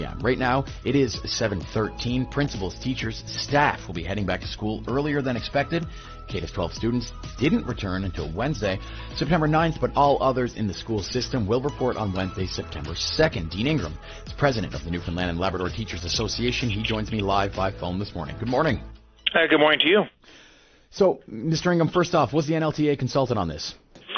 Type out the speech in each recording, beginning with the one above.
Yeah, right now it is 7:13. Principals, teachers, staff will be heading back to school earlier than expected. K-12 students didn't return until Wednesday, September 9th, but all others in the school system will report on Wednesday, September 2nd. Dean Ingram is president of the Newfoundland and Labrador Teachers Association. He joins me live by phone this morning. Good morning. Good morning to you. So, Mr. Ingram, first off, was the NLTA consulted on this?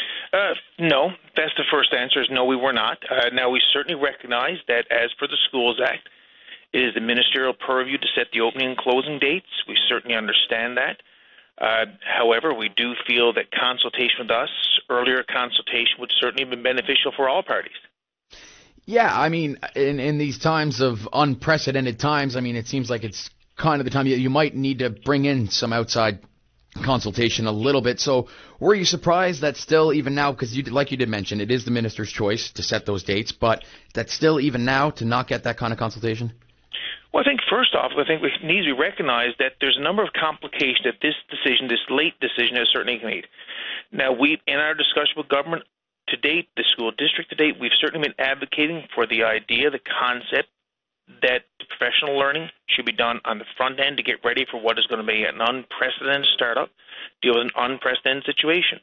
No, that's the first answer is no, we were not. Now, we certainly recognize that as per the Schools Act, it is the ministerial purview to set the opening and closing dates. We certainly understand that. However, we do feel that consultation with us, earlier consultation, would certainly have been beneficial for all parties. Yeah, I mean, in these times of unprecedented times, I mean, it seems like it's kind of the time you might need to bring in some outside consultation a little bit. So were you surprised that still, even now, because like you did mention, it is the minister's choice to set those dates, but that still, even now, to not get that kind of consultation? Well, I think first off, we need to recognize that there's a number of complications that this decision, this late decision, has certainly made. Now, in our discussion with government to date, the school district to date, we've certainly been advocating for the idea, the concept, that the professional learning should be done on the front end to get ready for what is going to be an unprecedented startup, deal with an unprecedented situation.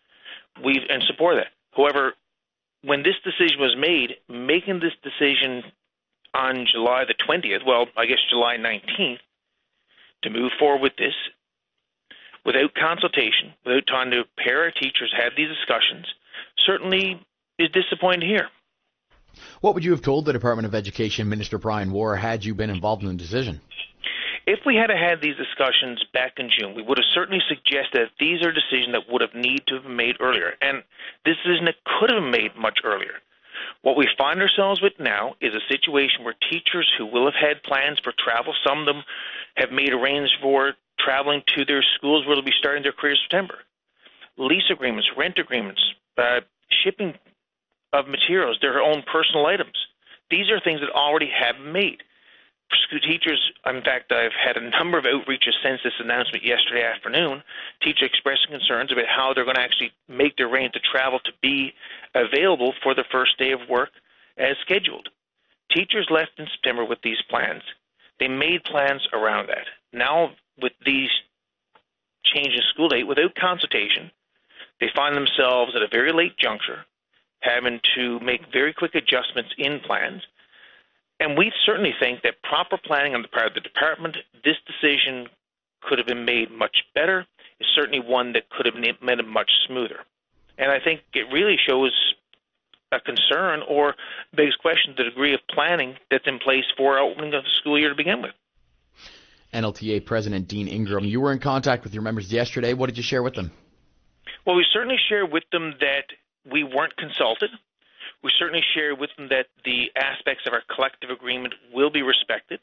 We support that. However, when this decision was made, making this decision on July the 20th, well, I guess July 19th, to move forward with this without consultation, without time to pair our teachers, have these discussions, certainly is disappointing to hear. What would you have told the Department of Education Minister Brian Ward had you been involved in the decision? If we had had these discussions back in June, we would have certainly suggested that these are decisions that would have needed to have been made earlier, and this decision that could have been made much earlier. What we find ourselves with now is a situation where teachers who will have had plans for travel, some of them have made arrangements for traveling to their schools where they'll be starting their careers in September. Lease agreements, rent agreements, shipping of materials, their own personal items. These are things that already have been made. For school teachers, in fact, I've had a number of outreaches since this announcement yesterday afternoon, teachers expressing concerns about how they're going to actually make their arrangements to travel to be available for the first day of work as scheduled. Teachers left in September with these plans. They made plans around that. Now, with these changes in school date, without consultation, they find themselves at a very late juncture, having to make very quick adjustments in plans. And we certainly think that proper planning on the part of the department, this decision could have been made much better. It's certainly one that could have made it much smoother. And I think it really shows a concern or begs question the degree of planning that's in place for our opening of the school year to begin with. NLTA President Dean Ingram, you were in contact with your members yesterday. What did you share with them? Well, we certainly shared with them that we weren't consulted. We certainly share with them that the aspects of our collective agreement will be respected.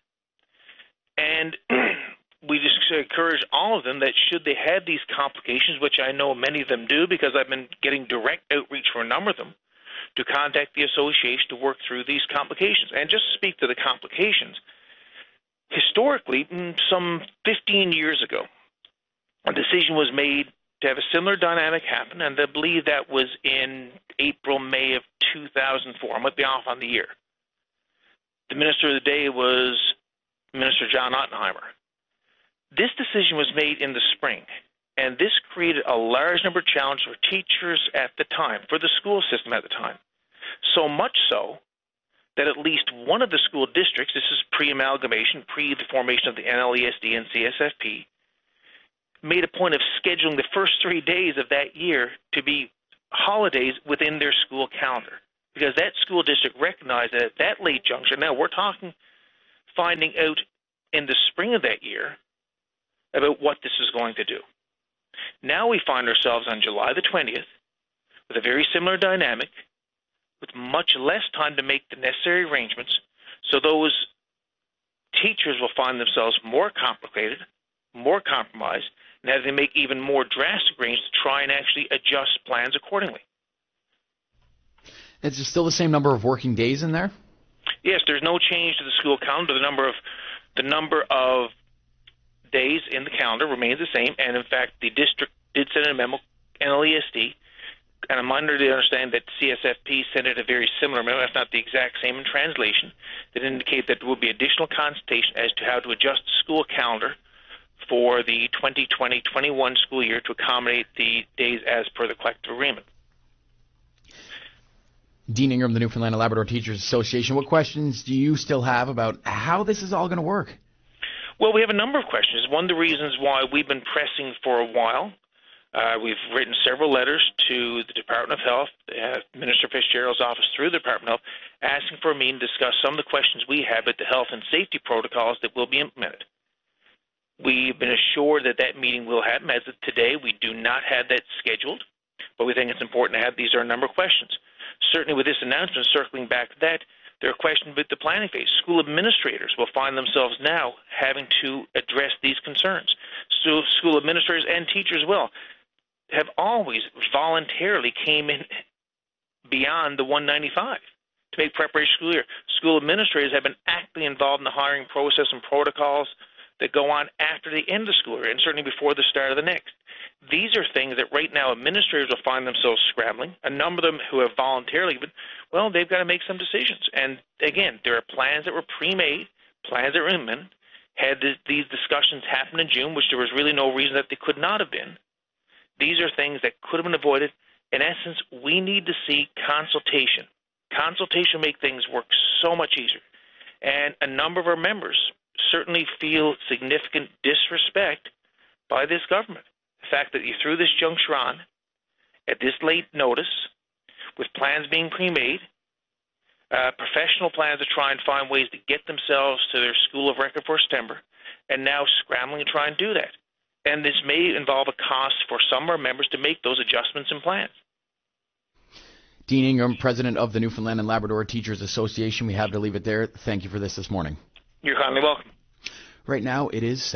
And we just encourage all of them that should they have these complications, which I know many of them do because I've been getting direct outreach from a number of them, to contact the association to work through these complications. And just to speak to the complications, historically, some 15 years ago, a decision was made to have a similar dynamic happen, and I believe that was in April, May of 2004. I might be off on the year. The minister of the day was Minister John Ottenheimer. This decision was made in the spring, and this created a large number of challenges for teachers at the time, for the school system at the time. So much so that at least one of the school districts, this is pre-amalgamation, pre the formation of the NLESD and CSFP, made a point of scheduling the first 3 days of that year to be holidays within their school calendar, because that school district recognized that at that late juncture, now we're talking finding out in the spring of that year about what this is going to do. Now we find ourselves on July the 20th with a very similar dynamic, with much less time to make the necessary arrangements, so those teachers will find themselves more complicated, more compromised, and have to make even more drastic arrangements to try and actually adjust plans accordingly. Is there still the same number of working days in there? Yes, there's no change to the school calendar. The number of days in the calendar remains the same, and in fact, the district did send a memo, NLESD, and I'm under the understanding that CSFP sent it a very similar memo, if not the exact same in translation, that indicate that there will be additional consultation as to how to adjust the school calendar for the 2020-21 school year to accommodate the days as per the collective agreement. Dean Ingram, the Newfoundland and Labrador Teachers Association, what questions do you still have about how this is all going to work? Well, we have a number of questions. One of the reasons why we've been pressing for a while, we've written several letters to the Department of Health, Minister Fitzgerald's office through the Department of Health, asking for a meeting to discuss some of the questions we have at the health and safety protocols that will be implemented. We've been assured that that meeting will happen. As of today, we do not have that scheduled, but we think it's important to have. These are a number of questions. Certainly with this announcement, circling back to that, there are questions with the planning phase. School administrators will find themselves now having to address these concerns. So school administrators and teachers have always voluntarily came in beyond the 195 to make preparation school year. School administrators have been actively involved in the hiring process and protocols that go on after the end of the school year and certainly before the start of the next. These are things that right now administrators will find themselves scrambling. A number of them who have voluntarily been, well, they've got to make some decisions. And again, there are plans that were pre-made, plans that were implemented. Had these discussions happened in June, which there was really no reason that they could not have been, these are things that could have been avoided. In essence, we need to see consultation. Consultation will make things work so much easier. And a number of our members certainly feel significant disrespect by this government. The fact that you threw this juncture on at this late notice with plans being pre-made, professional plans to try and find ways to get themselves to their school of record for September, and now scrambling to try and do that. And this may involve a cost for some of our members to make those adjustments and plans. Dean Ingram, President of the Newfoundland and Labrador Teachers Association. We have to leave it there. Thank you for this morning. You're kindly welcome. Right now it is